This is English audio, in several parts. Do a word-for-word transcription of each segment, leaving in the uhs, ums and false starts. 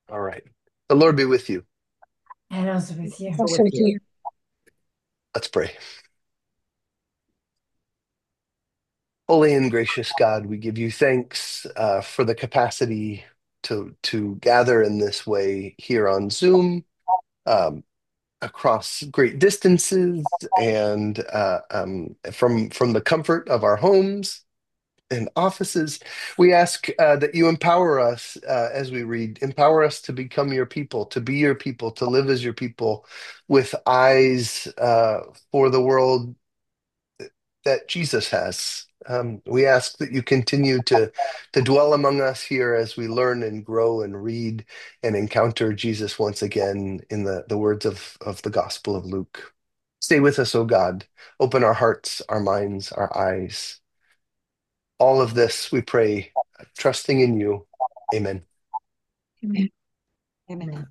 All right. The Lord be with you. And also with you. Also with you. Let's pray. Holy and gracious God, we give you thanks uh, for the capacity to to gather in this way here on Zoom, um, across great distances, and uh, um, from from the comfort of our homes and offices. We ask uh, that you empower us uh, as we read, empower us to become your people, to be your people, to live as your people, with eyes uh, for the world that Jesus has. Um, we ask that you continue to to dwell among us here as we learn and grow and read and encounter Jesus once again in the, the words of, of the Gospel of Luke. Stay with us, O God. Open our hearts, our minds, our eyes. All of this we pray, trusting in you. Amen. Amen. Amen.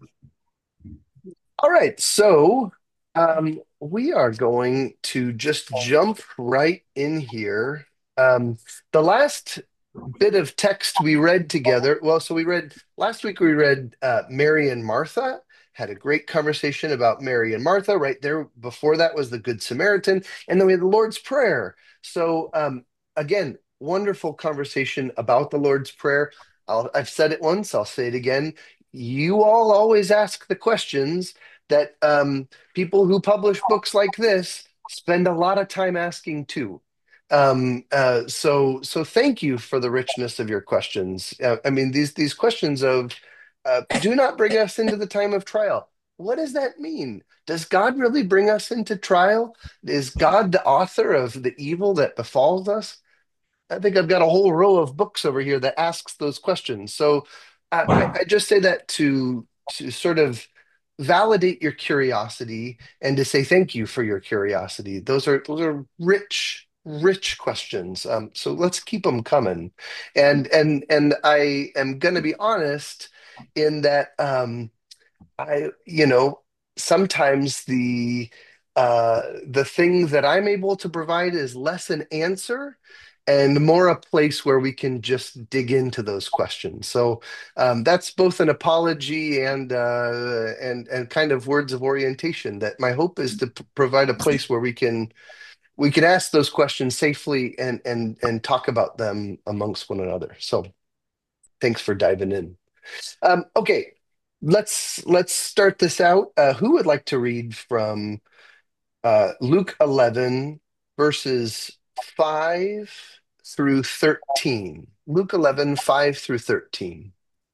All right, so um, we are going to just jump right in here. Um, the last bit of text we read together. Well, so we read last week, we read uh, Mary and Martha, had a great conversation about Mary and Martha. Right there before that was the Good Samaritan. And then we had the Lord's Prayer. So, um, again, wonderful conversation about the Lord's Prayer. I'll, I've said it once, I'll say it again. You all always ask the questions that um, people who publish books like this spend a lot of time asking too. Um, uh, so, so thank you for the richness of your questions. Uh, I mean, these these questions of uh, do not bring us into the time of trial. What does that mean? Does God really bring us into trial? Is God the author of the evil that befalls us? I think I've got a whole row of books over here that asks those questions. So I, I I just say that to to sort of validate your curiosity and to say thank you for your curiosity. Those are those are rich, rich questions. Um, so let's keep them coming. And and and I am going to be honest in that um, I, you know, sometimes the uh the thing that I'm able to provide is less an answer and more a place where we can just dig into those questions. So um, that's both an apology and uh, and and kind of words of orientation. That my hope is to p- provide a place where we can we can ask those questions safely and and and talk about them amongst one another. So thanks for diving in. Um, okay, let's let's start this out. Uh, who would like to read from uh, Luke eleven, verses five through thirteen? Luke eleven, five through thirteen.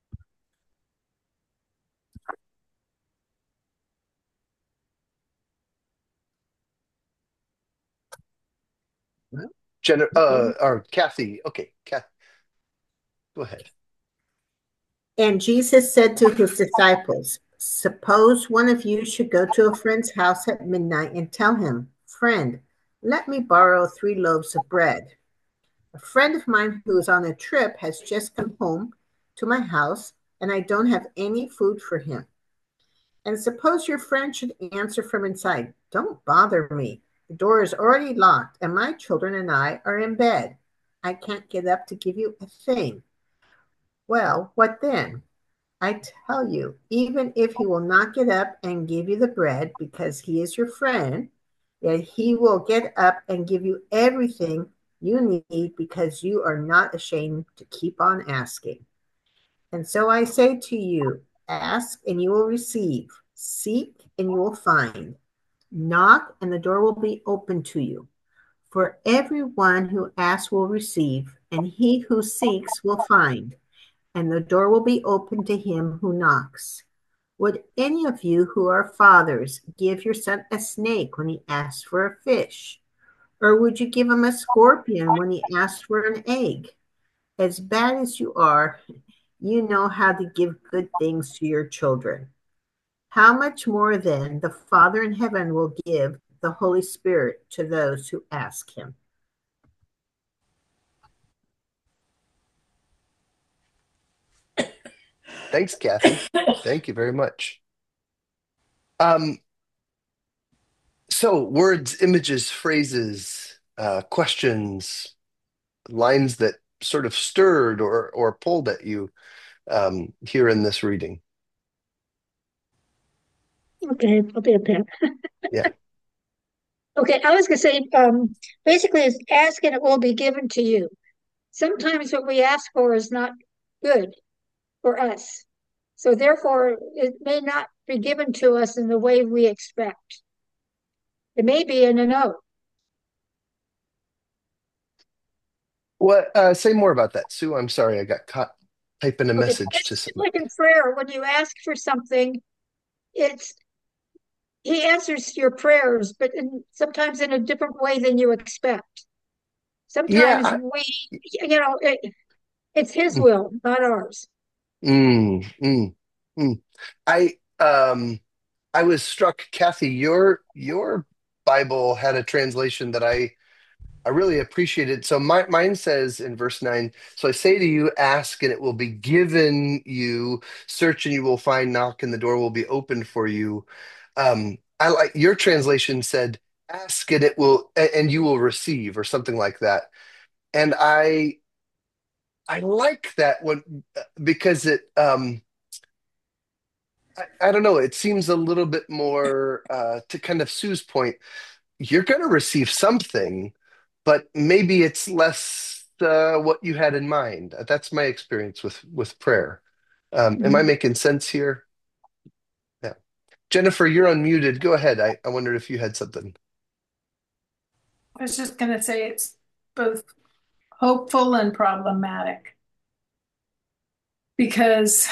Jen, uh, or Kathy. Okay, Kath, go ahead. And Jesus said to his disciples, suppose one of you should go to a friend's house at midnight and tell him, friend, let me borrow three loaves of bread. A friend of mine who is on a trip has just come home to my house, and I don't have any food for him. And suppose your friend should answer from inside, don't bother me. The door is already locked, and my children and I are in bed. I can't get up to give you a thing. Well, what then? I tell you, even if he will not get up and give you the bread because he is your friend, yet he will get up and give you everything you need because you are not ashamed to keep on asking. And so I say to you, ask and you will receive, seek and you will find, knock and the door will be open to you. For everyone who asks will receive, and he who seeks will find, and the door will be open to him who knocks. Would any of you who are fathers give your son a snake when he asks for a fish? Or would you give him a scorpion when he asks for an egg? As bad as you are, you know how to give good things to your children. How much more then the Father in heaven will give the Holy Spirit to those who ask him? Thanks, Kathy. Thank you very much. Um, so words, images, phrases, uh, questions, lines that sort of stirred or or pulled at you um, here in this reading. Okay, I'll be a pen. Yeah. Okay, I was gonna say, um, basically it's ask and it will be given to you. Sometimes what we ask for is not good for us. So therefore, it may not be given to us in the way we expect. It may be in a no. What? Uh, say more about that, Sue. I'm sorry, I got caught typing a Okay, message to it's someone. like in prayer, when you ask for something, it's he answers your prayers, but in, sometimes in a different way than you expect. Yeah. Sometimes I, we, you know, it, it's his will, not ours. mm, mm, mm. I um I was struck, Kathy, your your Bible had a translation that I I really appreciated. So my, mine says in verse nine, so I say to you, ask and it will be given you, search and you will find, knock and the door will be opened for you. Um, I like your translation said, ask and it will, a- and you will receive, or something like that. And I I like that one because it um I, I don't know, it seems a little bit more uh to kind of Sue's point, you're going to receive something, but maybe it's less uh, what you had in mind. That's my experience with with prayer. Um, am I Mhm. making sense here? Yeah. Jennifer, you're unmuted. Go ahead. I, I wondered if you had something. I was just going to say it's both hopeful and problematic because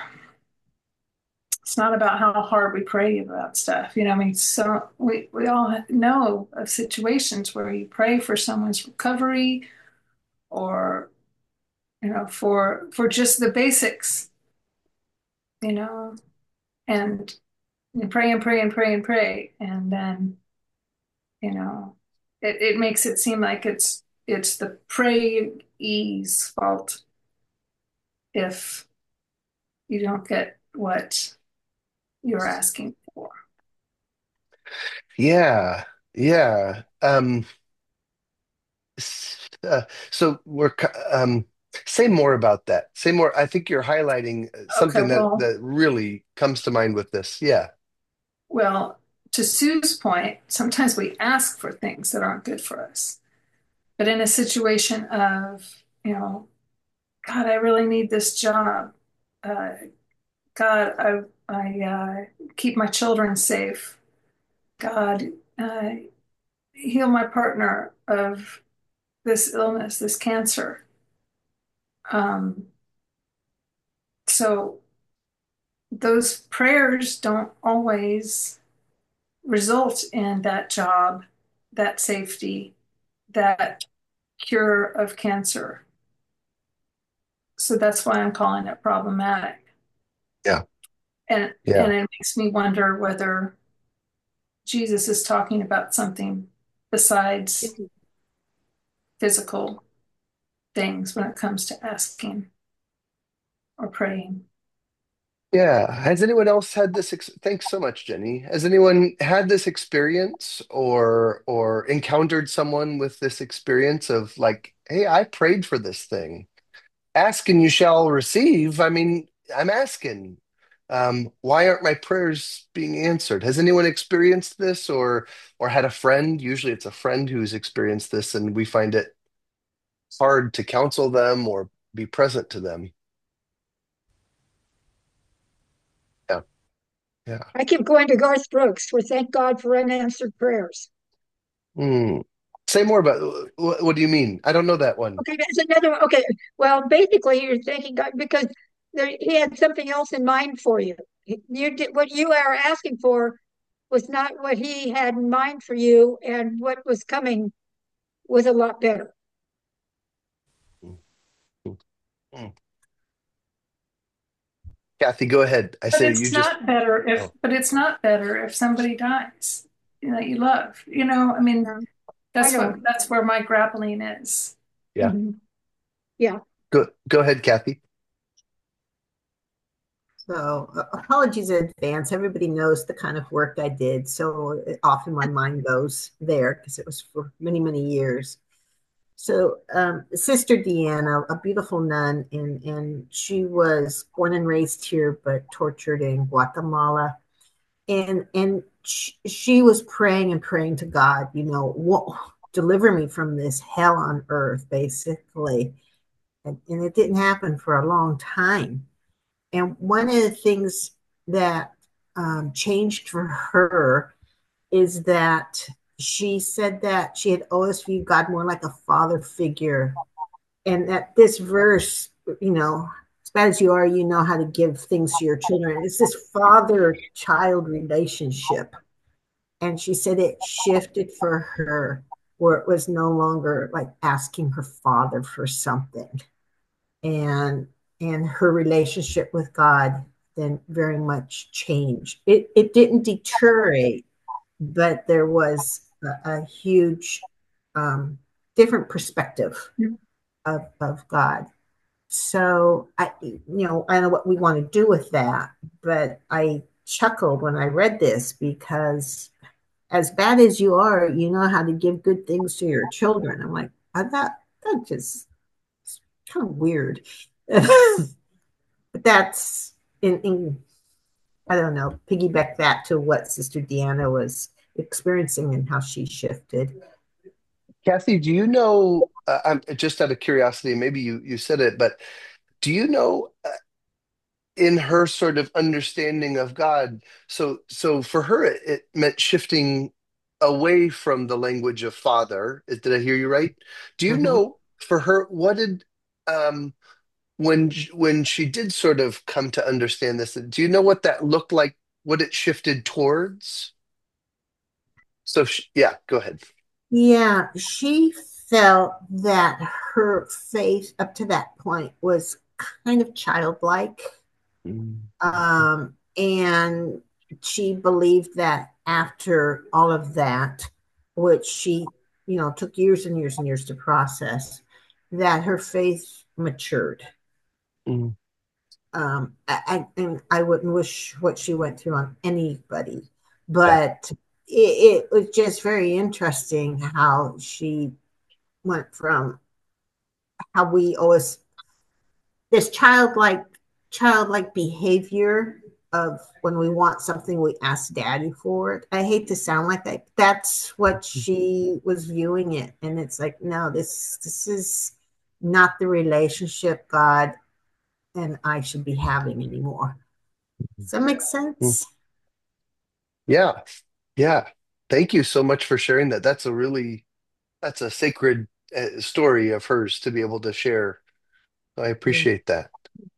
it's not about how hard we pray about stuff. You know, I mean, so we, we all know of situations where you pray for someone's recovery or, you know, for for just the basics, you know, and you pray and pray and pray and pray. And then, you know, it, it makes it seem like it's it's the prayee's fault if you don't get what you're asking for. Yeah. Yeah. Um, s- uh, so we're ki- um, say more about that. Say more. I think you're highlighting uh, Okay, something that well, that really comes to mind with this. Yeah. well, to Sue's point, sometimes we ask for things that aren't good for us. But in a situation of, you know, God, I really need this job. Uh, God, I, I uh, keep my children safe. God, uh, heal my partner of this illness, this cancer. Um, so those prayers don't always result in that job, that safety, that cure of cancer. So that's why I'm calling it problematic. Yeah. And and Yeah. it makes me wonder whether Jesus is talking about something besides physical things when it comes to asking or praying. Yeah. Has anyone else had this ex thanks so much, Jenny. Has anyone had this experience or or encountered someone with this experience of like, hey, I prayed for this thing. Ask and you shall receive. I mean, I'm asking. Um, why aren't my prayers being answered? Has anyone experienced this or or had a friend? Usually it's a friend who's experienced this and we find it hard to counsel them or be present to them. Yeah. Yeah. I keep going to Garth Brooks for thank God for unanswered prayers. Hmm. Say more about what, what do you mean? I don't know that one. Okay, that's another one. Okay, well, basically, you're thanking God because there, he had something else in mind for you. You did what you are asking for was not what he had in mind for you, and what was coming was a lot better. Hmm. Hmm. Kathy, go ahead. I But say you it's just. not better if Oh, but it's not better if somebody dies, you know, you love. You know, I mean, Yeah, I that's know. what that's where my grappling is. yeah. Mhm. Yeah. Go go ahead, Kathy. So uh, apologies in advance. Everybody knows the kind of work I did. So uh, often my mind goes there because it was for many, many years. So um, Sister Deanna, a beautiful nun, and, and she was born and raised here, but tortured in Guatemala. and and sh- she was praying and praying to God, you know, what, deliver me from this hell on earth, basically. And, and it didn't happen for a long time. And one of the things that um, changed for her is that she said that she had always viewed God more like a father figure, and that this verse, you know, as bad as you are, you know how to give things to your children. It's this father child relationship. And she said it shifted for her where it was no longer like asking her father for something. And and her relationship with God then very much changed. It it didn't deteriorate, but there was a, a huge um, different perspective of, of God. So I, you know, I don't know what we want to do with that, but I chuckled when I read this because as bad as you are, you know how to give good things to your children. I'm like, I thought that just kind of weird. But that's in, in, I don't know, piggyback that to what Sister Deanna was experiencing and how she shifted. Kathy, do you know, uh, I'm just out of curiosity, maybe you you said it, but do you know uh, in her sort of understanding of God, so so for her it, it meant shifting away from the language of father. Did I hear you right? Do you Mhm. know for her what did um when when she did sort of come to understand this, do you know what that looked like, what it shifted towards? So sh yeah, go ahead. Yeah, she felt that her faith up to that point was kind of childlike. Mm. Um, and she believed that after all of that, which she, you know, took years and years and years to process, that her faith matured. Mm. Um, I, I, and I wouldn't wish what she went through on anybody, Yeah. but it, it was just very interesting how she went from how we always this childlike childlike behavior of when we want something we ask daddy for it. I hate to sound like that. That's what she was viewing it. And it's like, no, this this is not the relationship God and I should be having anymore. Does that make Mm. sense? Yeah. Yeah. Thank you so much for sharing that. That's a really that's a sacred uh, story of hers to be able to share. I appreciate that.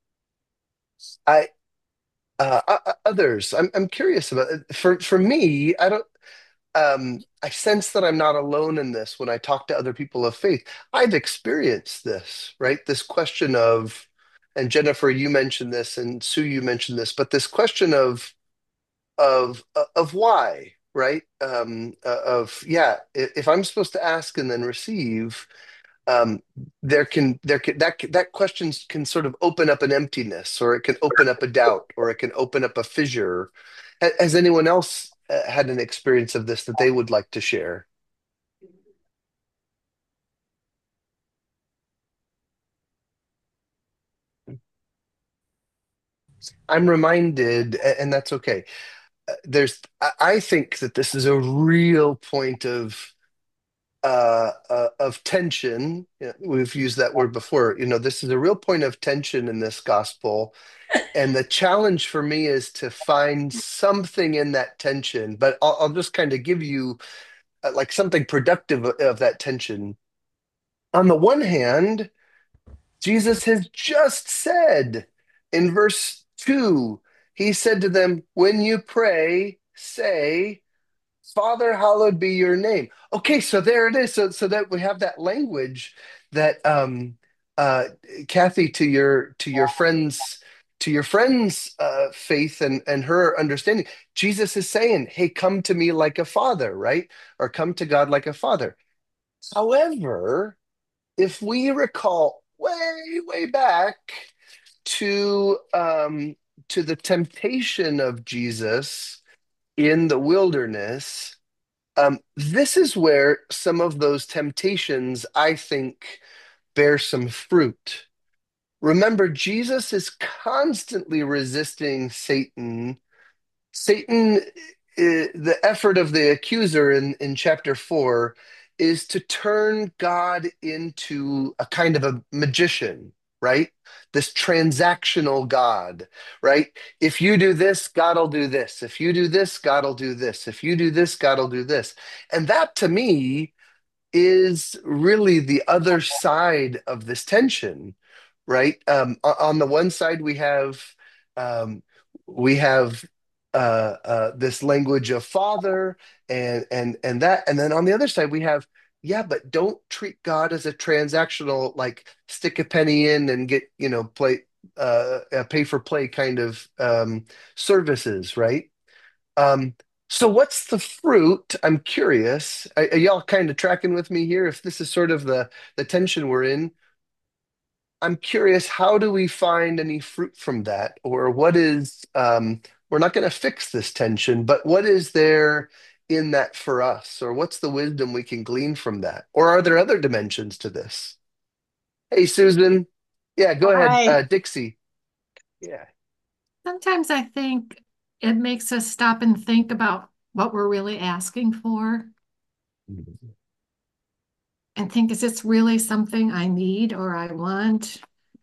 I uh, o- others, I'm I'm curious about it. For for me, I don't um I sense that I'm not alone in this when I talk to other people of faith. I've experienced this, right? This question of, and Jennifer, you mentioned this, and Sue, you mentioned this, but this question of of uh, of why, right? Um, uh, of yeah, i- if I'm supposed to ask and then receive, um, there can there can that that questions can sort of open up an emptiness, or it can open up a doubt, or it can open up a fissure. Ha- Has anyone else uh, had an experience of this that they would like to share? I'm reminded, a- and that's okay. uh, There's, I I think that this is a real point of uh, uh, of tension. Yeah, we've used that word before. You know, this is a real point of tension in this gospel. And the challenge for me is to find something in that tension, but I'll, I'll just kind of give you uh, like something productive of, of that tension. On the one hand, Jesus has just said in verse two, he said to them, when you pray, say, Father, hallowed be your name. Okay, so there it is. So so that we have that language that um uh Kathy, to your to your friends to your friends uh faith and and her understanding, Jesus is saying, "Hey, come to me like a father," right? Or come to God like a father. However, if we recall way way back to um to the temptation of Jesus in the wilderness, um, this is where some of those temptations, I think, bear some fruit. Remember, Jesus is constantly resisting Satan Satan, i- the effort of the accuser in, in chapter four is to turn God into a kind of a magician, right? This transactional God, right? If you do this, God will do this. If you do this, God will do this. If you do this, God will do this. And that to me is really the other side of this tension, right? Um, o- on the one side, we have um, we have uh, uh, this language of father and and and that, and then on the other side, we have yeah, but don't treat God as a transactional, like stick a penny in and get you know play uh, a pay for play kind of um, services, right? Um, so what's the fruit? I'm curious. Are, are y'all kind of tracking with me here? If this is sort of the the tension we're in, I'm curious, how do we find any fruit from that? Or what is, um, we're not going to fix this tension, but what is there in that for us? Or what's the wisdom we can glean from that? Or are there other dimensions to this? Hey, Susan. Yeah, go ahead. Hi. Uh, Dixie. Yeah. Sometimes I think it makes us stop and think about what we're really asking for and think, is this really something I need or I want?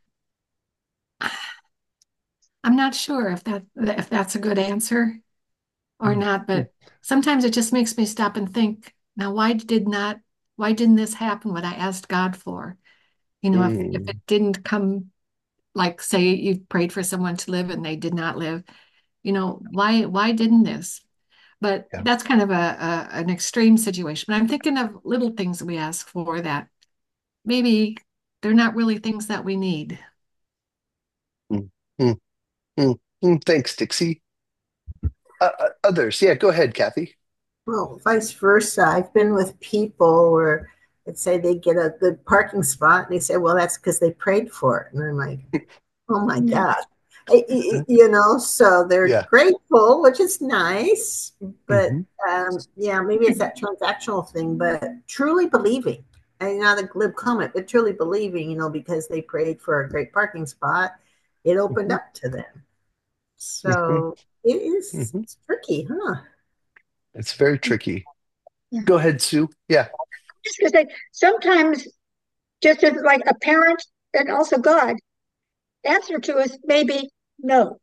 I'm not sure if that if that's a good answer or not, but sometimes it just makes me stop and think, now why did not why didn't this happen what I asked God for? You know, if if it Mm, didn't come, like say you prayed for someone to live and they did not live, you know, why why didn't this? But yeah. that's kind of a, a an extreme situation. But I'm thinking of little things that we ask for that maybe they're not really things that we need. Mm, mm, mm, mm. Thanks, Dixie. Uh, uh, others. Yeah, go ahead, Kathy. Well, vice versa. I've been with people where let's say they get a good parking spot and they say, well, that's because they prayed for it. And I'm like, oh my Mm. God. I- I- You know, so they're Yeah. grateful, which is nice. But Hmm. um, yeah, maybe it's that transactional thing, but truly believing, and not a glib comment, but truly believing, you know, because they prayed for a great parking spot, it opened Hmm. up to them. Hmm. So it is Hmm. it's tricky, huh? It's very tricky. Yeah. Go ahead, Sue. Yeah. Just because they sometimes, just as like a parent and also God, answer to us maybe no,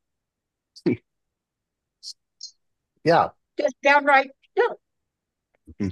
Yeah. just downright no. Mhm.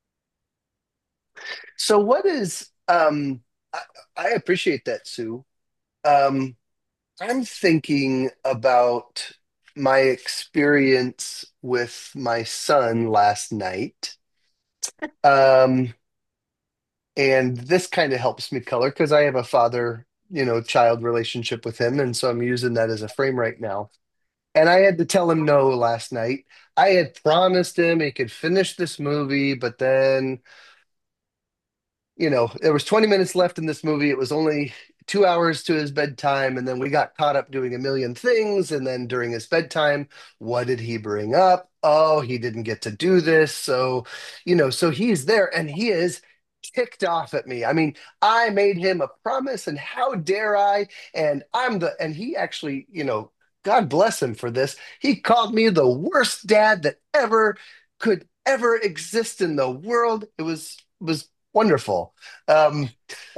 So what is um I, I appreciate that, Sue. Um I'm thinking about my experience with my son last night. Um and this kind of helps me color because I have a father, you know, child relationship with him, and so I'm using that as a frame right now. And I had to tell him no last night. I had promised him he could finish this movie, but then, you know, there was twenty minutes left in this movie. It was only two hours to his bedtime. And then we got caught up doing a million things. And then during his bedtime, what did he bring up? Oh, he didn't get to do this. So, you know, so he's there and he is ticked off at me. I mean, I made him a promise and how dare I? And I'm the, and he actually, you know, God bless him for this. He called me the worst dad that ever could ever exist in the world. It was, was wonderful. Um,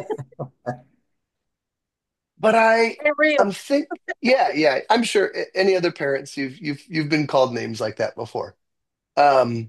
but I, And real. I'm think, yeah, yeah. I'm sure a- any other parents you've you've you've been called names like that before. Um,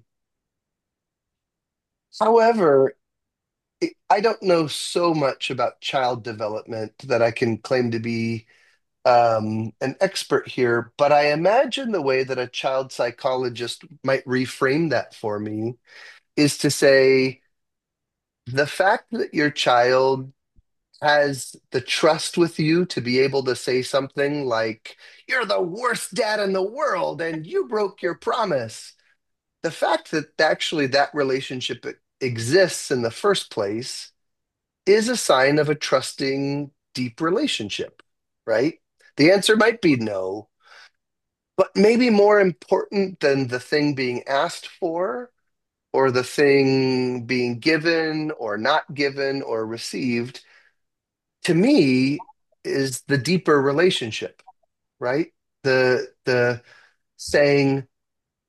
however, it, I don't know so much about child development that I can claim to be um, an expert here. But I imagine the way that a child psychologist might reframe that for me is to say the fact that your child has the trust with you to be able to say something like, "You're the worst dad in the world and you broke your promise." The fact that actually that relationship exists in the first place is a sign of a trusting, deep relationship, right? The answer might be no, but maybe more important than the thing being asked for or the thing being given or not given or received to me is the deeper relationship, right? The the saying,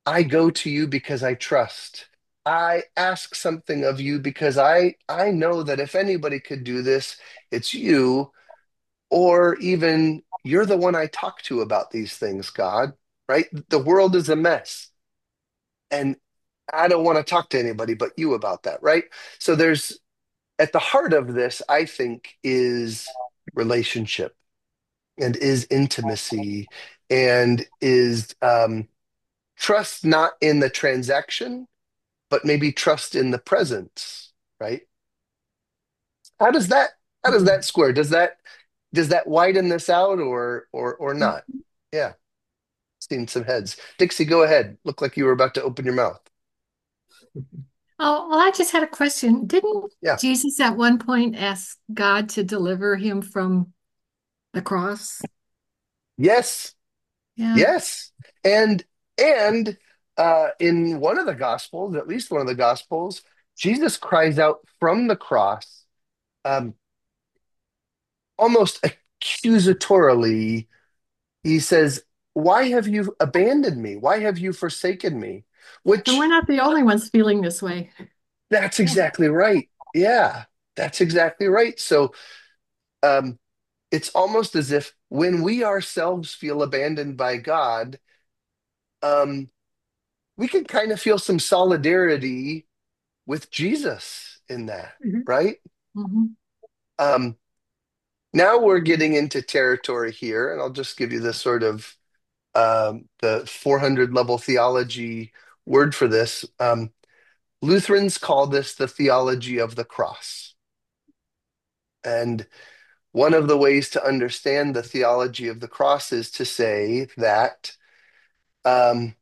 I go to you because I trust. I ask something of you because I I know that if anybody could do this, it's you, or even you're the one I talk to about these things, God, right? The world is a mess, and I don't want to talk to anybody but you about that, right? So there's at the heart of this, I think, is relationship and is intimacy and is um, trust not in the transaction, but maybe trust in the presence, right? How does that how does that square? Does that does that widen this out or or or not? Yeah, seen some heads. Dixie, go ahead. Look like you were about to open your mouth. Oh, well, I just had a question. Didn't Yeah. Jesus at one point ask God to deliver him from the cross? Yes. Yeah. Yes. And and uh in one of the gospels, at least one of the gospels, Jesus cries out from the cross, um, almost accusatorily. He says, "Why have you abandoned me? Why have you forsaken me?" And we're Which not the only ones feeling this way. that's Yeah. exactly right. Yeah, that's exactly right. So um, it's almost as if when we ourselves feel abandoned by God, um, we can kind of feel some solidarity with Jesus in that, Mhm. right? Mhm. Um, now we're getting into territory here, and I'll just give you the sort of um, the four hundred level theology word for this. Um, Lutherans call this the theology of the cross. And one of the ways to understand the theology of the cross is to say that um,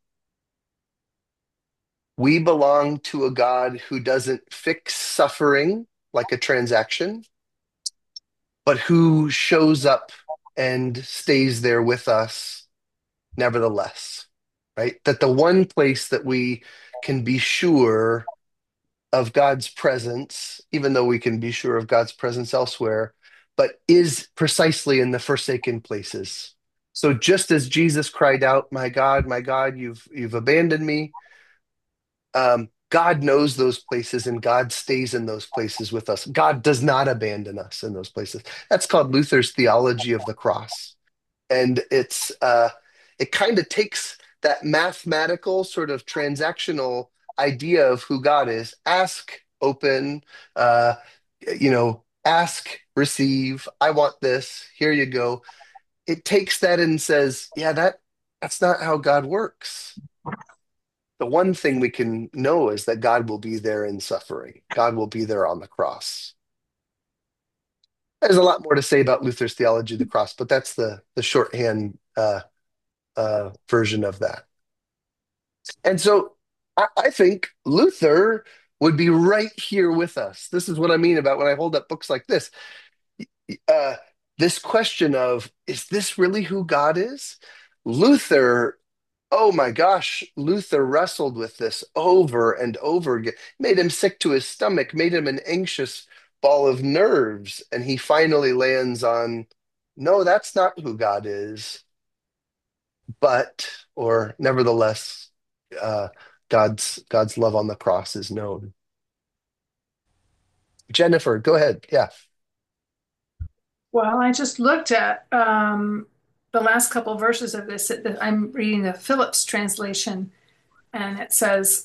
we belong to a God who doesn't fix suffering like a transaction, but who shows up and stays there with us nevertheless, right? That the one place that we can be sure of God's presence, even though we can be sure of God's presence elsewhere, but is precisely in the forsaken places. So just as Jesus cried out, "My God, my God, you've you've abandoned me," um, God knows those places and God stays in those places with us. God does not abandon us in those places. That's called Luther's theology of the cross. And it's uh, it kind of takes that mathematical sort of transactional idea of who God is. Ask, open, uh, you know, ask, receive. I want this. Here you go. It takes that and says, yeah, that that's not how God works. The one thing we can know is that God will be there in suffering. God will be there on the cross. There's a lot more to say about Luther's theology of the cross, but that's the the shorthand uh, uh, version of that. And so I, I think Luther would be right here with us. This is what I mean about when I hold up books like this. Uh, this question of, is this really who God is? Luther, oh my gosh, Luther wrestled with this over and over again, made him sick to his stomach, made him an anxious ball of nerves. And he finally lands on, no, that's not who God is. But, or nevertheless, uh, God's God's love on the cross is known. Jennifer, go ahead. Yeah. Well, I just looked at um, the last couple verses of this. I'm reading the Phillips translation, and it says,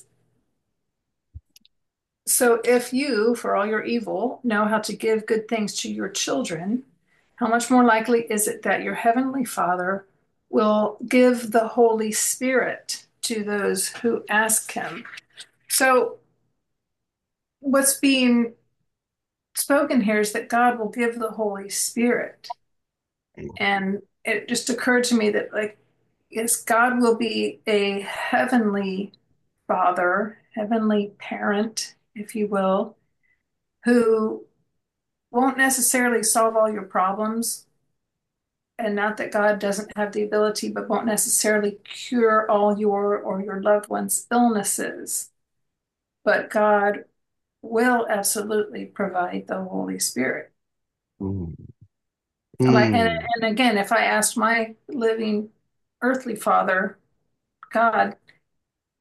"So if you, for all your evil, know how to give good things to your children, how much more likely is it that your heavenly Father will give the Holy Spirit to those who ask him?" So what's being spoken here is that God will give the Holy Spirit. And it just occurred to me that, like, yes, God will be a heavenly father, heavenly parent, if you will, who won't necessarily solve all your problems. And not that God doesn't have the ability, but won't necessarily cure all your or your loved one's illnesses. But God will absolutely provide the Holy Spirit. Mm. Like, and, Mm. and again, if I asked my living earthly father, God,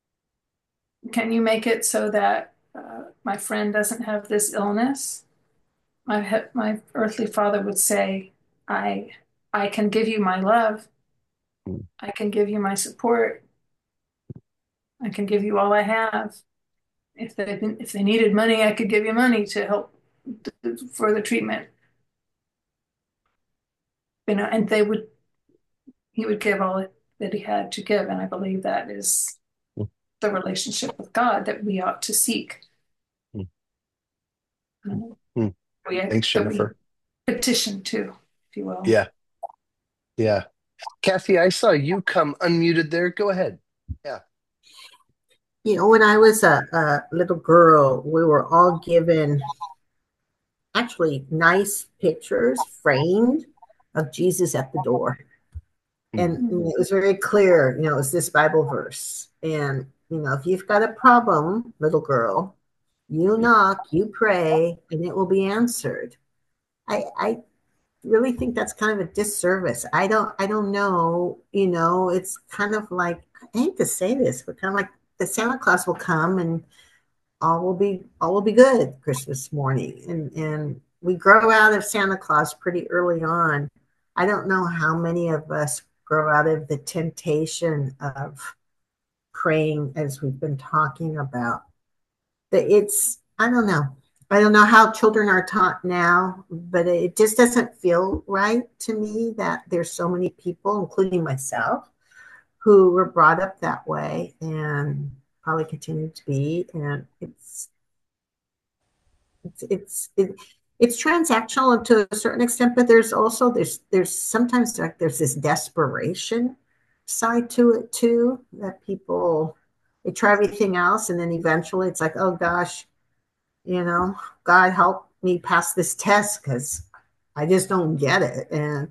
can you make it so that uh, my friend doesn't have this illness? My my earthly father would say, I I can give you my love. Mm. I can give you my support. I can give you all I have. If they if they needed money, I could give you money to help for the treatment. You know, and they would he would give all that he had to give, and I believe that is Mm. the relationship with God that we ought to seek. Mm. Um, Mm. we Thanks, that we Jennifer. petition to, if you will. Yeah, yeah. Kathy, I saw you come unmuted there. Go ahead. Yeah. You know, when I was a, a little girl, we were all given actually nice pictures framed of Jesus at the door. Mm. And you know, it was very clear, you know, it's this Bible verse. And, you know, if you've got a problem, little girl, you Mm. knock, you pray, and it will be answered. I, I really think that's kind of a disservice. I don't, I don't know, you know, it's kind of like, I hate to say this, but kind of like the Santa Claus will come and all will be all will be good Christmas morning. And and we grow out of Santa Claus pretty early on. I don't know how many of us grow out of the temptation of praying as we've been talking about. But it's I don't know. I don't know how children are taught now, but it just doesn't feel right to me that there's so many people, including myself, who were brought up that way and probably continue to be. And it's it's it's it, it's transactional to a certain extent, but there's also there's there's sometimes like there's this desperation side to it too, that people they try everything else and then eventually it's like, oh gosh, you know, God help me pass this test because I just don't get it. And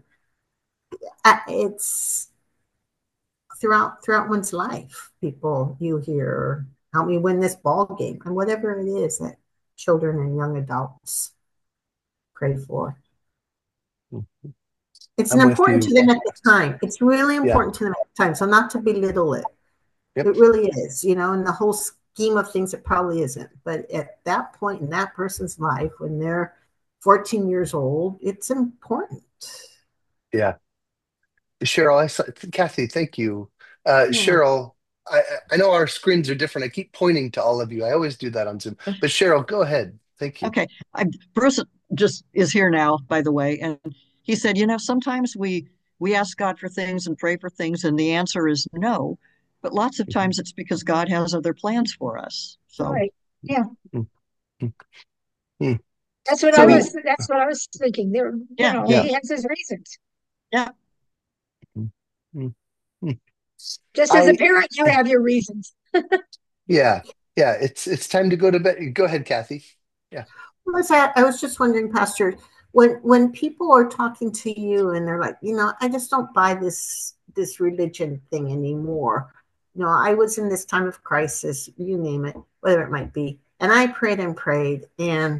it's throughout throughout one's life, people you hear, help me win this ball game, and whatever it is that children and young adults pray for. Mm. It's an I'm with important to you. them at the time. It's really Yeah. important to them at the time. So not to belittle it. Yep. It really is, you know, in the whole scheme of things, it probably isn't. But at that point in that person's life, when they're fourteen years old, it's important. Yeah. Cheryl, I saw, Kathy, thank you. Uh, Yeah. Cheryl, I, I know our screens are different. I keep pointing to all of you. I always do that on Zoom. But Cheryl, go ahead. Thank you. Okay. I, Bruce just is here now, by the way, and he said, you know, sometimes we we ask God for things and pray for things, and the answer is no. But lots of Mhm. times it's because God has other plans for us. So, Right. Yeah. Mm. Mm. Mm. That's what I I mean, was So, that's what I was thinking. There, you yeah, know, he, yeah. he has his reasons. yeah. Mm. Mm. Mm. Just as a I, parent, you have your reasons. yeah, yeah. It's it's time to go to bed. Go ahead, Kathy. Yeah. Was that, I was just wondering, Pastor, when when people are talking to you and they're like, you know, I just don't buy this this religion thing anymore. You know, I was in this time of crisis, you name it, whatever it might be. And I prayed and prayed, and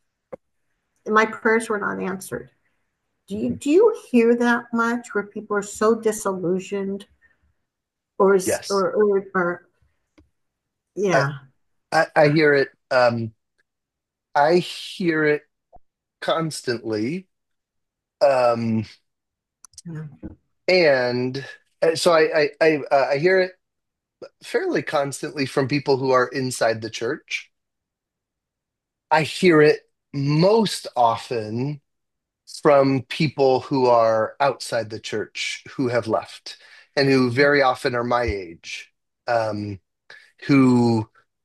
my prayers were not answered. Do you do you hear that much where people are so disillusioned or is Yes. or or, or I, yeah. I, I hear it. Um, I hear it constantly. Um, Yeah. and uh, so I, I, I, uh, I hear it fairly constantly from people who are inside the church. I hear it most often from people who are outside the church who have left and who very often are my age, um, who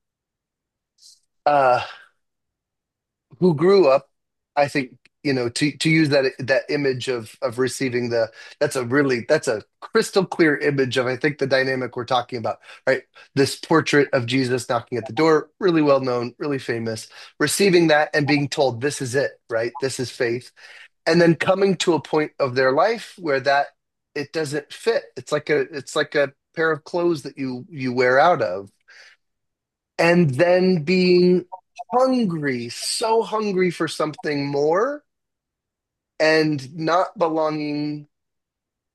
uh, who grew up, I think, you know, to to use that that image of of receiving the that's a really that's a crystal clear image of I think the dynamic we're talking about, right? This portrait of Jesus knocking at the door, really well known, really famous, receiving that and being told this is it, right? This is faith. And then coming to a point of their life where that it doesn't fit. It's like a it's like a pair of clothes that you you wear out of and then being hungry, so hungry for something more and not belonging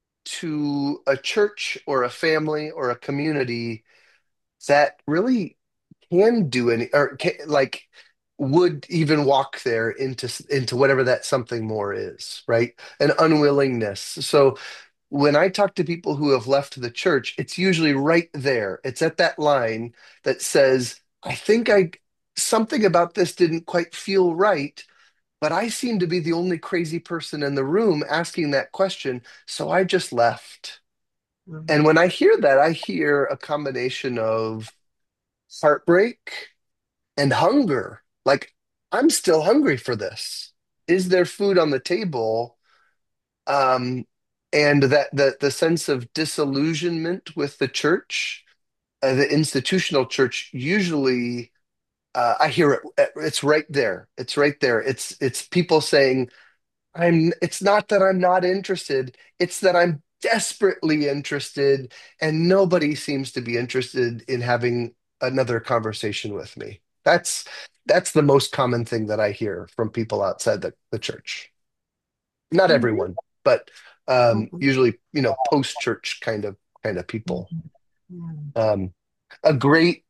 to a church or a family or a community that really can do any or can, like would even walk there into into whatever that something more is, right? An unwillingness. So when I talk to people who have left the church, it's usually right there. It's at that line that says, I think I something about this didn't quite feel right, but I seem to be the only crazy person in the room asking that question, so I just left. And Mhm. when I hear that, I hear a combination of heartbreak and hunger. Like, I'm still hungry for this. Is there food on the table? Um, and that the the sense of disillusionment with the church, uh, the institutional church, usually uh, I hear it. uh, It's right there. It's right there. It's it's people saying, "I'm." It's not that I'm not interested. It's that I'm desperately interested, and nobody seems to be interested in having another conversation with me. That's that's the most common thing that I hear from people outside the, the church. Not Mhm. everyone, but um, Mhm. usually, you know, post-church kind of kind of people. Mhm. Mhm. Um, a great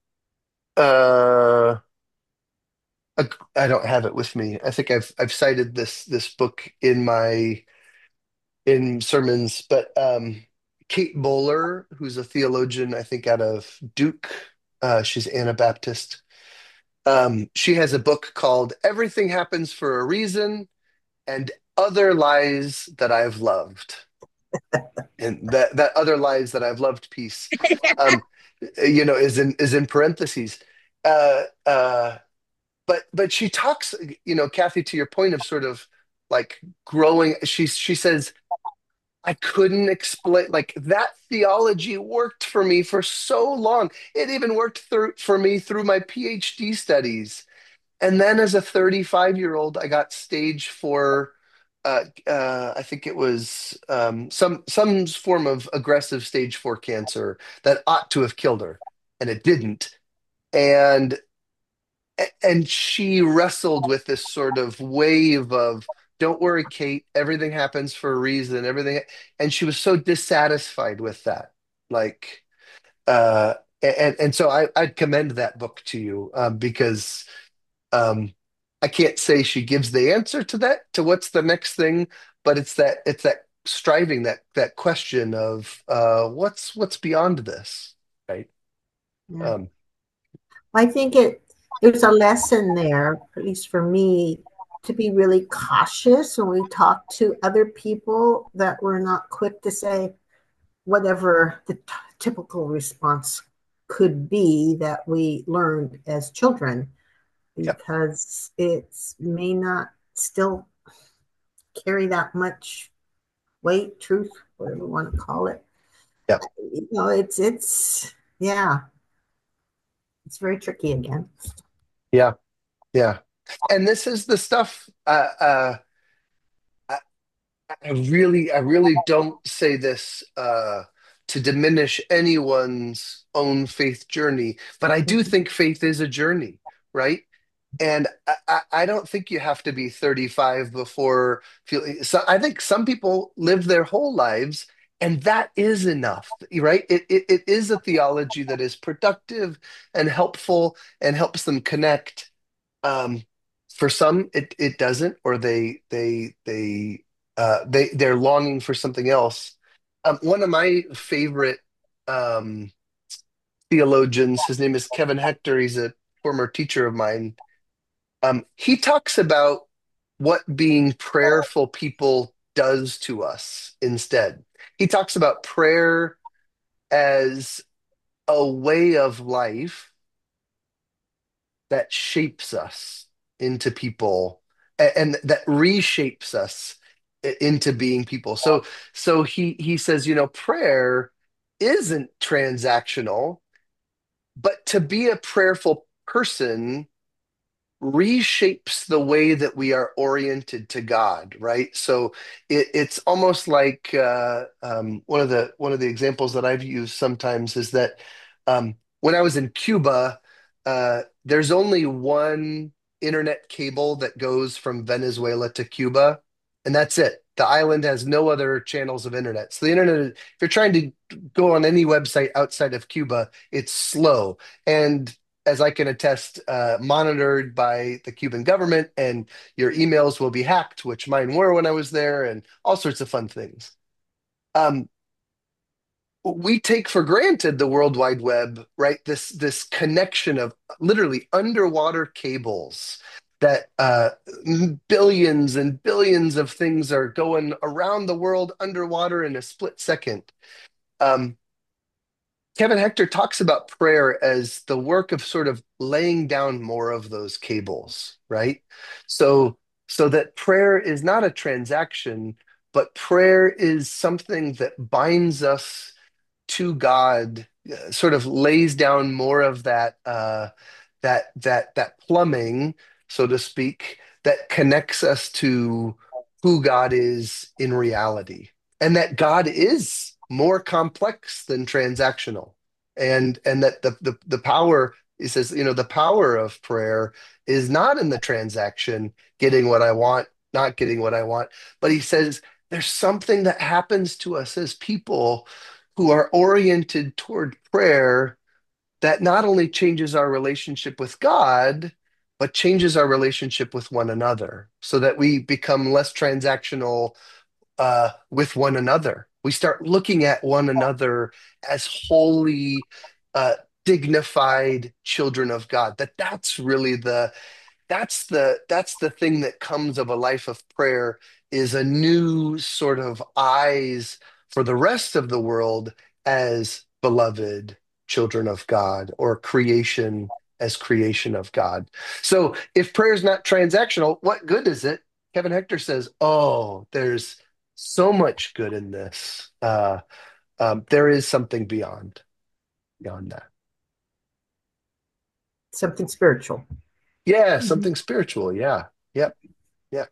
uh, a, I don't have it with me. I think I've I've cited this this book in my in sermons, but um, Kate Bowler, who's a theologian, I think out of Duke, uh, she's Anabaptist. Um, she has a book called "Everything Happens for a Reason" and "Other Lies That I've Loved." And that that other lies that I've loved piece, um, you know, is in is in parentheses. Uh, uh, but but she talks, you know, Kathy, to your point of sort of like growing. She she says I couldn't explain like that theology worked for me for so long. It even worked through for me through my PhD studies. And then as a thirty-five year old, I got stage four. Uh, uh, I think it was um, some some form of aggressive stage four cancer that ought to have killed her, and it didn't. And and she wrestled with this sort of wave of, "Don't worry, Kate. Everything happens for a reason. Everything," and she was so dissatisfied with that. Like, uh, and and so I I'd commend that book to you um, because. Um, I can't say she gives the answer to that, to what's the next thing, but it's that it's that striving, that that question of uh, what's what's beyond this, right? Yeah. Um, I think it there's a lesson there, at least for me, to be really cautious when we talk to other people, that we're not quick to say whatever the t- typical response could be that we learned as children, yep, because it may not still carry that much weight, truth, whatever you want to call it. yep, You know, it's it's yeah, it's very tricky again. yeah, yeah. And this is the stuff. Uh, uh, I, I really, I really don't say this uh, to diminish anyone's own faith journey, but I do think faith is a journey, right? And I, I I don't think you have to be thirty-five before feeling. So I think some people live their whole lives, and that is enough, right? It, it it is a theology that is productive and helpful and helps them connect. Um, for some, it it doesn't, or they they they uh, they they're longing for something else. Um, one of my favorite um, theologians, his name is Kevin Hector. He's a former teacher of mine. Um, he talks about what being prayerful people does to us instead. He talks about prayer as a way of life that shapes us into people and, and that reshapes us i- into being people. So so he he says, you know, prayer isn't transactional, but to be a prayerful person reshapes the way that we are oriented to God, right? So it, it's almost like uh, um, one of the one of the examples that I've used sometimes is that um, when I was in Cuba, uh, there's only one internet cable that goes from Venezuela to Cuba, and that's it. The island has no other channels of internet. So the internet, if you're trying to go on any website outside of Cuba, it's slow. And as I can attest, uh, monitored by the Cuban government, and your emails will be hacked, which mine were when I was there, and all sorts of fun things. Um, we take for granted the World Wide Web, right? This this connection of literally underwater cables that uh, billions and billions of things are going around the world underwater in a split second. Um, Kevin Hector talks about prayer as the work of sort of laying down more of those cables, right? So, so that prayer is not a transaction, but prayer is something that binds us to God, uh, sort of lays down more of that uh, that that that plumbing, so to speak, that connects us to who God is in reality, and that God is more complex than transactional, and and that the the, the power. He says, you know, the power of prayer is not in the transaction, getting what I want, not getting what I want, but he says there's something that happens to us as people who are oriented toward prayer that not only changes our relationship with God, but changes our relationship with one another so that we become less transactional uh, with one another. We start looking at one another as holy, uh, dignified children of God. That that's really the that's the that's the thing that comes of a life of prayer is a new sort of eyes for the rest of the world as beloved children of God or creation as creation of God. So if prayer is not transactional, what good is it? Kevin Hector says, "Oh, there's so much good in this. Uh, um, there is something beyond beyond that. Something spiritual. Yeah, Mhm. something spiritual. Yeah, yep, yeah.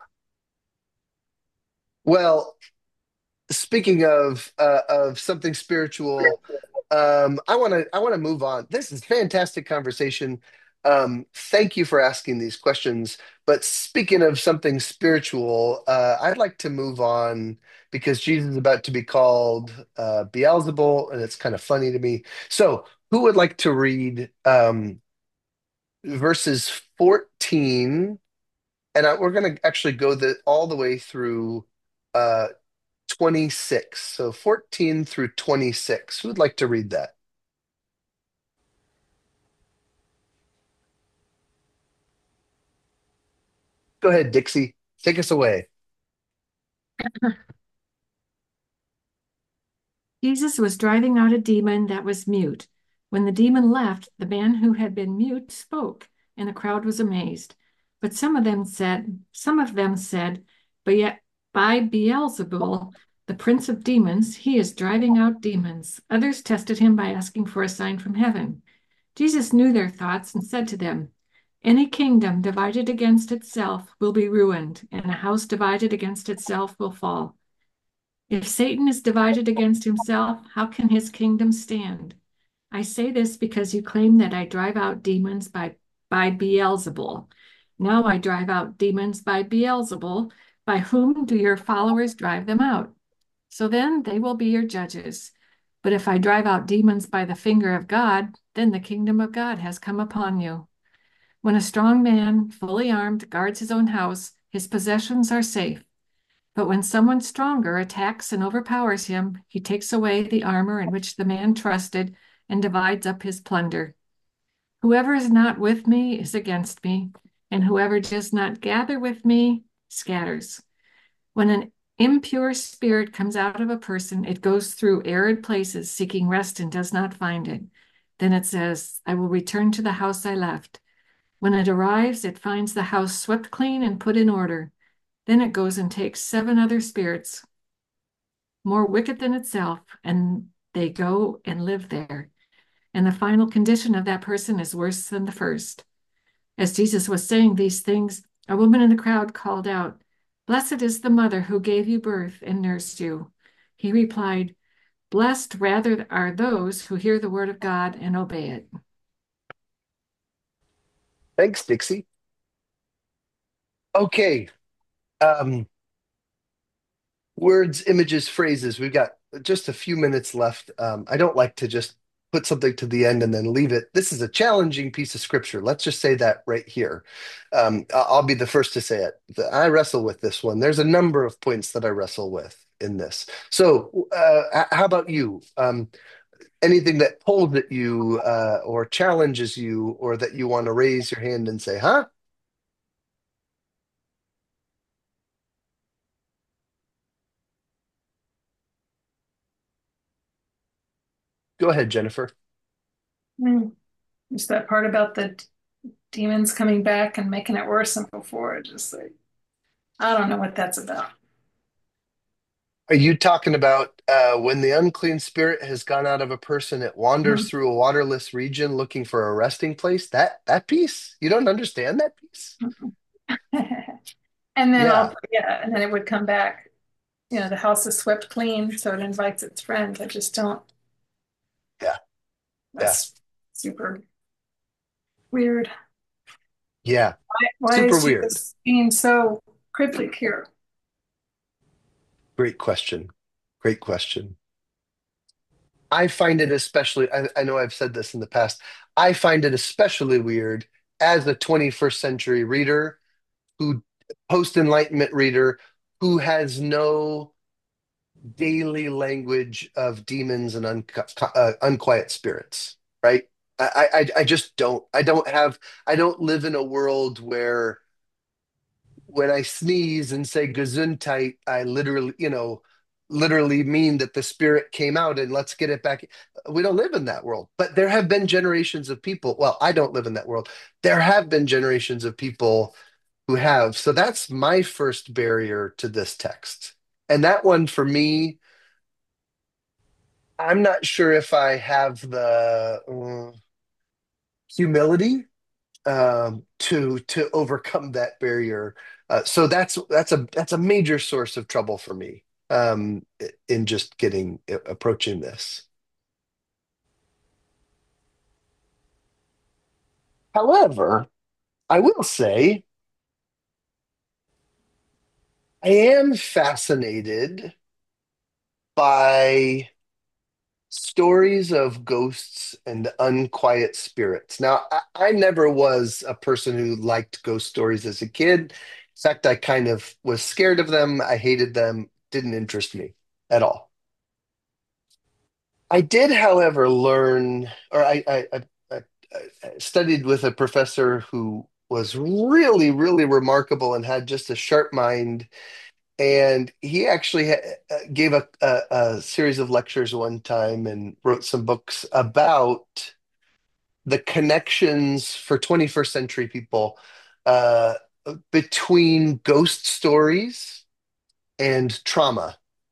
Well, speaking of uh, of something spiritual, um, I want to I want to move on. This is fantastic conversation. Um, thank you for asking these questions. But speaking of something spiritual, uh, I'd like to move on because Jesus is about to be called uh, Beelzebul, and it's kind of funny to me. So, who would like to read um, verses fourteen? And I, we're going to actually go the all the way through uh, twenty-six. So fourteen through twenty-six. Who would like to read that? Go ahead, Dixie. Take us away. Jesus was driving out a demon that was mute. When the demon left, the man who had been mute spoke, and the crowd was amazed. But some of them said, some of them said, but yet by Beelzebul, the prince of demons, he is driving out demons. Others tested him by asking for a sign from heaven. Jesus knew their thoughts and said to them, any kingdom divided against itself will be ruined, and a house divided against itself will fall. If Satan is divided against himself, how can his kingdom stand? I say this because you claim that I drive out demons by, by Beelzebul. Now I drive out demons by Beelzebul. By whom do your followers drive them out? So then they will be your judges. But if I drive out demons by the finger of God, then the kingdom of God has come upon you. When a strong man, fully armed, guards his own house, his possessions are safe. But when someone stronger attacks and overpowers him, he takes away the armor in which the man trusted and divides up his plunder. Whoever is not with me is against me, and whoever does not gather with me scatters. When an impure spirit comes out of a person, it goes through arid places seeking rest and does not find it. Then it says, I will return to the house I left. When it arrives, it finds the house swept clean and put in order. Then it goes and takes seven other spirits more wicked than itself, and they go and live there. And the final condition of that person is worse than the first. As Jesus was saying these things, a woman in the crowd called out, Blessed is the mother who gave you birth and nursed you. He replied, Blessed rather are those who hear the word of God and obey it. Thanks, Dixie. Okay. Um, words, images, phrases. We've got just a few minutes left. Um, I don't like to just put something to the end and then leave it. This is a challenging piece of scripture. Let's just say that right here. Um, I- I'll be the first to say it. The- I wrestle with this one. There's a number of points that I wrestle with in this. So, uh, h- how about you? Um, anything that pulls at you, uh, or challenges you, or that you want to raise your hand and say, huh? Go ahead, Jennifer. Mm. Just that part about the d- demons coming back and making it worse than before. Just like, I don't know what that's about. Are you talking about uh, when the unclean spirit has gone out of a person, it wanders Mhm. through a waterless region looking for a resting place? That that piece? You don't understand that piece? And then Yeah, I'll, yeah, and then it would come back. You know, the house is swept clean, so it invites its friends. I just don't, yeah, yeah, that's super weird. yeah. Why, why Super is weird. Jesus being so cryptic here? Great question. Great question. I find it especially, I, I know I've said this in the past, I find it especially weird as a twenty-first century reader who, post Enlightenment reader, who has no daily language of demons and un, uh, unquiet spirits, right? I, I I just don't. I don't have. I don't live in a world where when I sneeze and say Gesundheit, I literally, you know, literally mean that the spirit came out and let's get it back. We don't live in that world. But there have been generations of people. Well, I don't live in that world. There have been generations of people who have. So that's my first barrier to this text. And that one for me, I'm not sure if I have the uh, humility um, to to overcome that barrier. Uh, so that's that's a that's a major source of trouble for me um, in just getting approaching this. However, I will say I am fascinated by stories of ghosts and unquiet spirits. Now, I, I never was a person who liked ghost stories as a kid. In fact, I kind of was scared of them. I hated them, didn't interest me at all. I did, however, learn, or I, I, I, I I studied with a professor who was really, really remarkable and had just a sharp mind. And he actually ha- uh, gave a, a, a series of lectures one time and wrote some books about the connections for twenty-first century people uh, between ghost stories and trauma.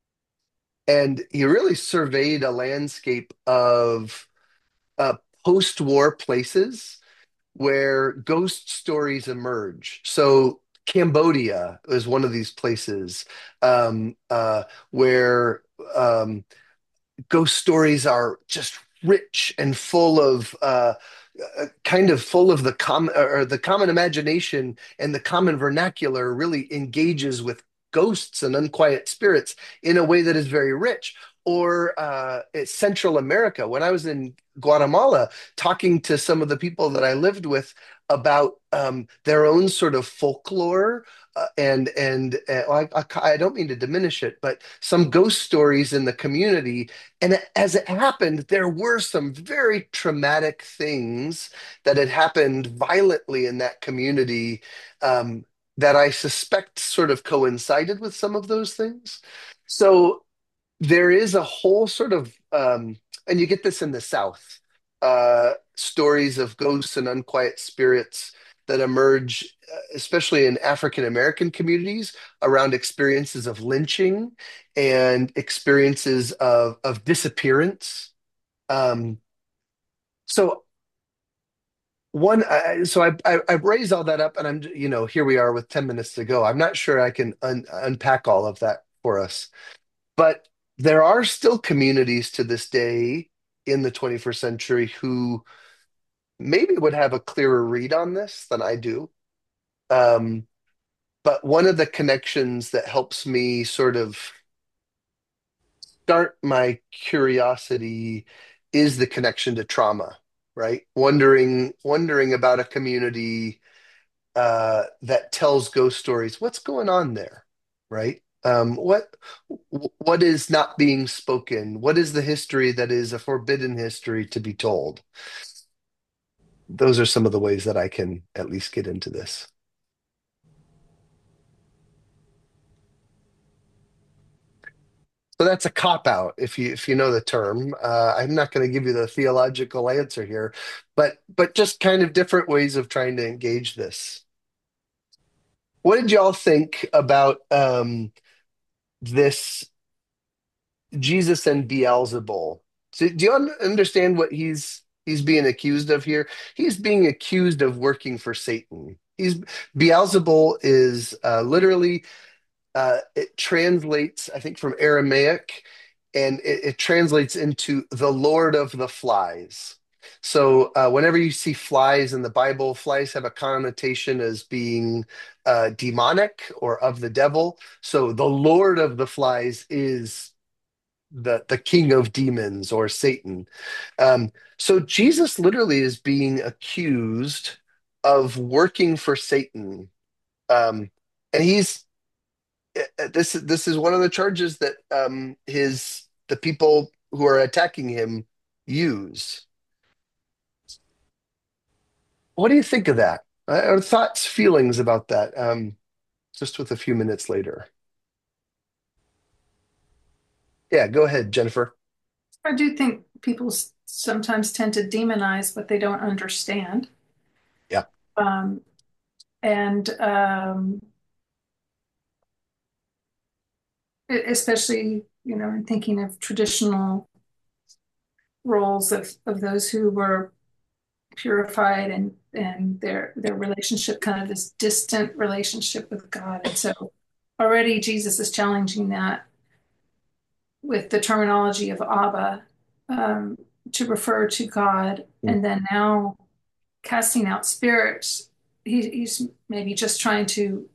And he really surveyed a landscape of uh, post-war places where ghost stories emerge. So Cambodia is one of these places um, uh, where um, ghost stories are just rich and full of uh, uh, kind of full of the common or the common imagination, and the common vernacular really engages with ghosts and unquiet spirits in a way that is very rich. Or uh, it's Central America. When I was in Guatemala, talking to some of the people that I lived with about um, their own sort of folklore, uh, and and uh, I, I, I don't mean to diminish it, but some ghost stories in the community. And as it happened, there were some very traumatic things that had happened violently in that community, um, that I suspect sort of coincided with some of those things. So there is a whole sort of, um, and you get this in the South, uh, stories of ghosts and unquiet spirits that emerge, uh, especially in African American communities, around experiences of lynching and experiences of of disappearance. Um, so one, I, so I, I I raised all that up, and I'm, you know, here we are with ten minutes to go. I'm not sure I can un unpack all of that for us. But there are still communities to this day in the twenty-first century who maybe would have a clearer read on this than I do. Um, but one of the connections that helps me sort of start my curiosity is the connection to trauma, right? Wondering, wondering about a community uh, that tells ghost stories. What's going on there, right? Um, what what is not being spoken? What is the history that is a forbidden history to be told? Those are some of the ways that I can at least get into this. So that's a cop out, if you if you know the term. Uh, I'm not going to give you the theological answer here, but but just kind of different ways of trying to engage this. What did y'all think about um, this Jesus and Beelzebul? So do you un- understand what he's he's being accused of here? He's being accused of working for Satan. He's Beelzebul is uh, literally uh, it translates, I think, from Aramaic, and it, it translates into the Lord of the Flies. So uh, whenever you see flies in the Bible, flies have a connotation as being uh, demonic or of the devil. So the Lord of the Flies is the the king of demons or Satan. Um, so Jesus literally is being accused of working for Satan, um, and he's uh, this this is one of the charges that um, his the people who are attacking him use. What do you think of that? Uh, Or thoughts, feelings about that? Um, just with a few minutes later. Yeah, go ahead, Jennifer. I do think people s- sometimes tend to demonize what they don't understand. Yeah. Um, and um, e- especially, you know, in thinking of traditional roles of, of those who were purified and and their their relationship, kind of this distant relationship with God. And so already Jesus is challenging that with the terminology of Abba, um, to refer to God, Mm. and then now casting out spirits. He, he's maybe just trying to,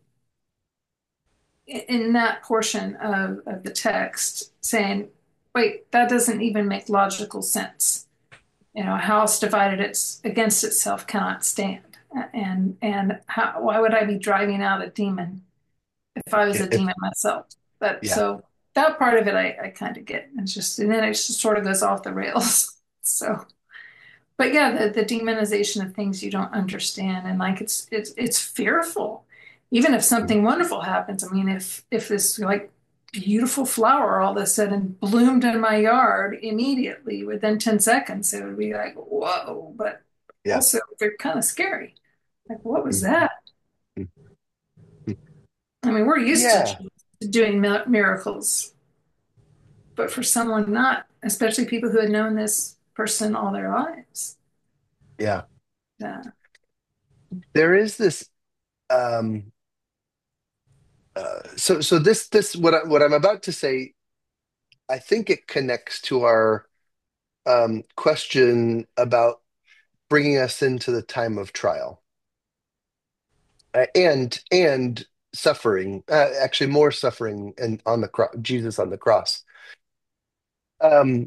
in that portion of, of the text, saying, wait, that doesn't even make logical sense. You know, a house divided it's against itself cannot stand. And and how, why would I be driving out a demon if I was Yeah, a it, demon myself? But yeah, so that part of it I, I kind of get. It's just, and then it just sort of goes off the rails. So, but yeah, the, the demonization of things you don't understand, and like it's it's it's fearful. Even if mm, something wonderful happens, I mean, if if this like beautiful flower all of a sudden bloomed in my yard immediately within ten seconds, it would be like, whoa, but yeah, also they're kind of scary. Like, what was mm, that? mm, mm. I mean, we're used to Yeah, Jesus doing mi- miracles, but for someone not, especially people who had known this person all their lives. yeah. Yeah. There is this. Um, uh, so, so this, this, what I, what I'm about to say, I think it connects to our um, question about bringing us into the time of trial, uh, and and suffering. Uh, actually, more suffering and on the cross, Jesus on the cross. Um,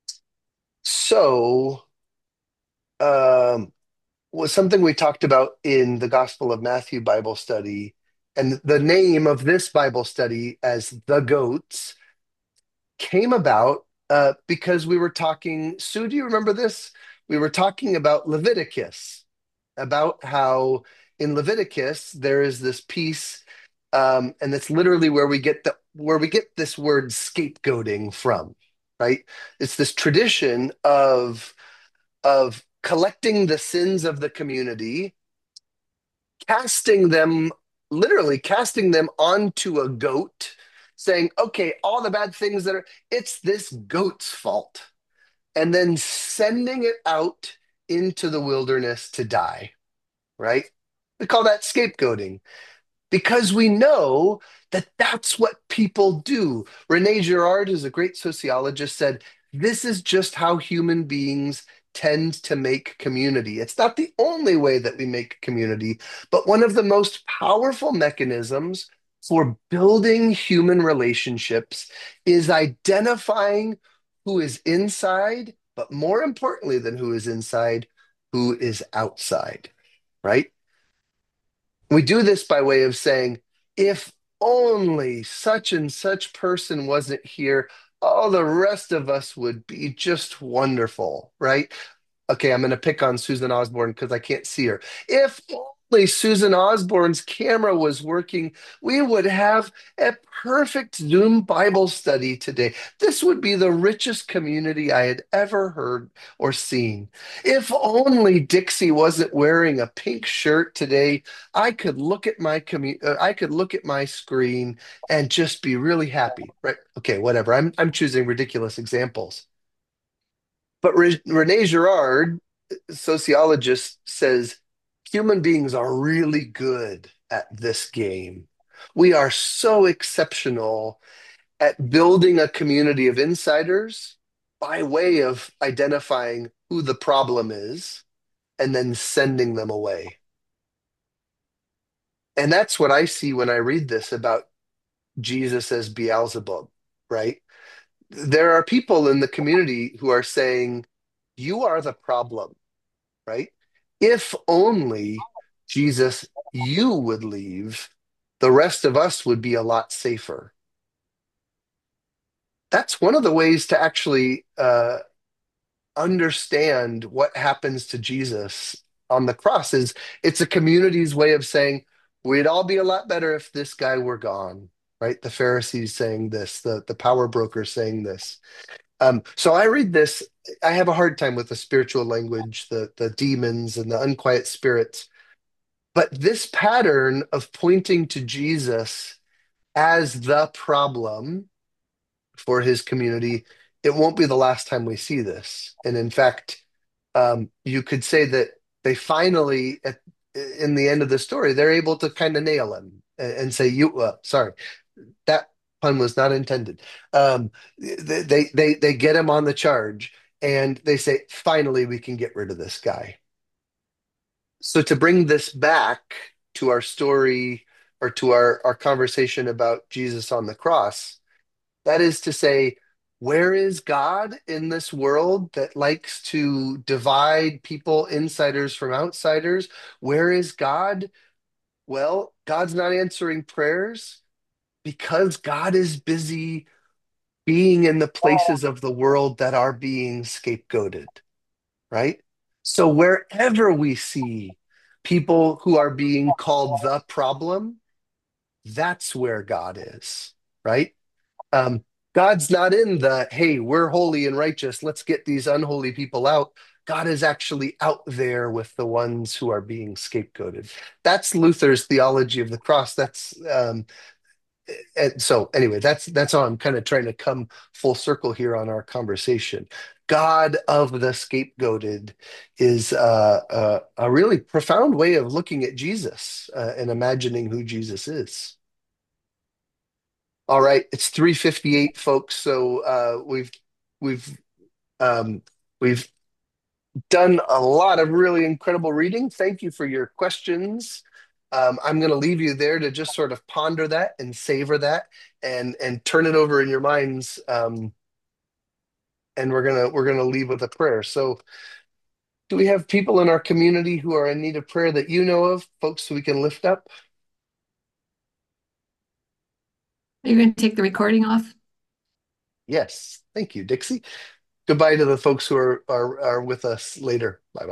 so, um, was something we talked about in the Gospel of Matthew Bible study, and the name of this Bible study as the goats came about uh, because we were talking. Sue, do you remember this? We were talking about Leviticus, about how in Leviticus there is this piece, um, and that's literally where we get the where we get this word scapegoating from, right? It's this tradition of of collecting the sins of the community, casting them, literally casting them onto a goat, saying, okay, all the bad things that are, it's this goat's fault, and then sending it out into the wilderness to die, right? We call that scapegoating because we know that that's what people do. Rene Girard, who's a great sociologist, said this is just how human beings tend to make community. It's not the only way that we make community, but one of the most powerful mechanisms for building human relationships is identifying who is inside but more importantly than who is inside, who is outside, right? We do this by way of saying, if only such and such person wasn't here, all the rest of us would be just wonderful, right? Okay, I'm going to pick on Susan Osborne because I can't see her. If only Susan Osborne's camera was working, we would have a perfect Zoom Bible study today. This would be the richest community I had ever heard or seen. If only Dixie wasn't wearing a pink shirt today, I could look at my commu- uh, I could look at my screen and just be really happy, right? Okay, whatever. I'm I'm choosing ridiculous examples. But Re- Rene Girard, sociologist, says human beings are really good at this game. We are so exceptional at building a community of insiders by way of identifying who the problem is and then sending them away. And that's what I see when I read this about Jesus as Beelzebub, right? There are people in the community who are saying, you are the problem, right? If only Jesus, you would leave, the rest of us would be a lot safer. That's one of the ways to actually uh, understand what happens to Jesus on the cross is it's a community's way of saying we'd all be a lot better if this guy were gone, right? The Pharisees saying this, the, the power brokers saying this. Um, so I read this, I have a hard time with the spiritual language, the, the demons and the unquiet spirits. But this pattern of pointing to Jesus as the problem for his community, it won't be the last time we see this. And in fact, um, you could say that they finally, at, in the end of the story, they're able to kind of nail him and, and say, "You, uh, sorry, that pun was not intended." Um, they they they get him on the charge, and they say, "Finally, we can get rid of this guy." So to bring this back to our story or to our, our conversation about Jesus on the cross, that is to say, where is God in this world that likes to divide people, insiders from outsiders? Where is God? Well, God's not answering prayers because God is busy being in the places of the world that are being scapegoated, right? So wherever we see people who are being called the problem, that's where God is, right? Um, God's not in the, hey, we're holy and righteous, let's get these unholy people out. God is actually out there with the ones who are being scapegoated. That's Luther's theology of the cross. That's um, and so anyway, that's that's how I'm kind of trying to come full circle here on our conversation. God of the scapegoated is uh, uh, a really profound way of looking at Jesus uh, and imagining who Jesus is. All right, it's three fifty-eight, folks. So uh, we've we've um, we've done a lot of really incredible reading. Thank you for your questions. Um, I'm going to leave you there to just sort of ponder that and savor that and and turn it over in your minds. Um, and we're gonna we're gonna leave with a prayer. So, do we have people in our community who are in need of prayer that you know of, folks, who we can lift up? Are you going to take the recording off? Yes, thank you, Dixie. Goodbye to the folks who are are, are with us later. Bye bye.